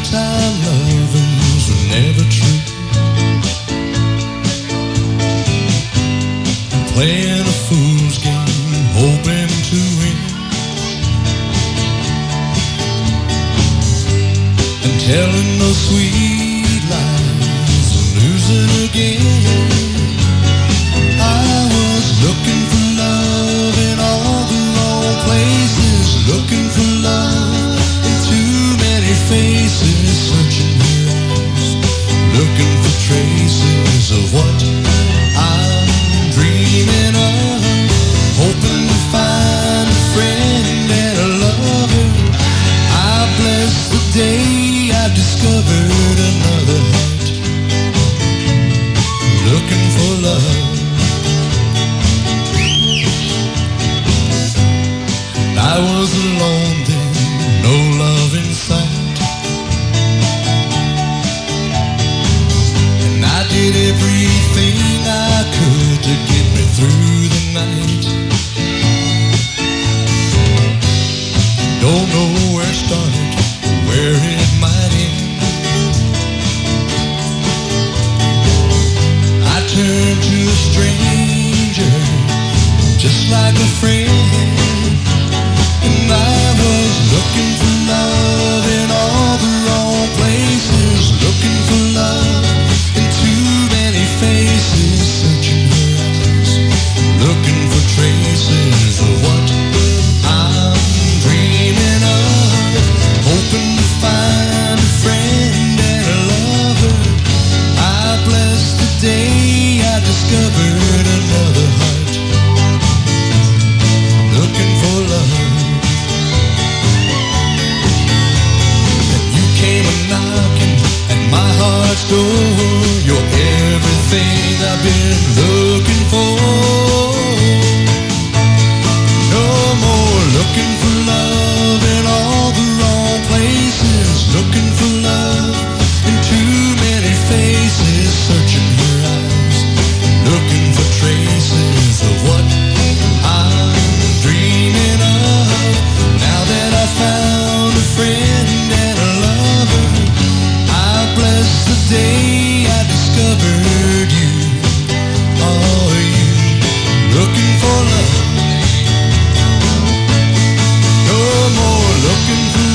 lifetime lovers were never true. Playing a fool's game, hoping to win, and telling those sweet lies and losing again. I was looking for love in all the wrong places, looking for love in too many faces, searching your eyes, looking for traces of what I'm dreaming of, hoping to find a friend and a lover. I bless the day I discovered another heart, looking for love. I was alone then, no love in sight, and I did everything I could to get me through the night. Don't know where it started, where it might end. I turned to a stranger, just like a friend. And I was looking for love in all the wrong places, looking for love in too many faces, searching her eyes, looking for traces of what I'm dreaming of, hoping to find a friend and a lover. I bless the day I discovered another heart, looking for love. Knocking at my heart's door, you're everything I've been looking for. No more looking for love in all the wrong places, looking for love in too many faces, searching your eyes, looking for traces of what I'm dreaming of. Now that I found a friend and a lover, I bless the day I discovered you. Oh, you looking for love? No more looking for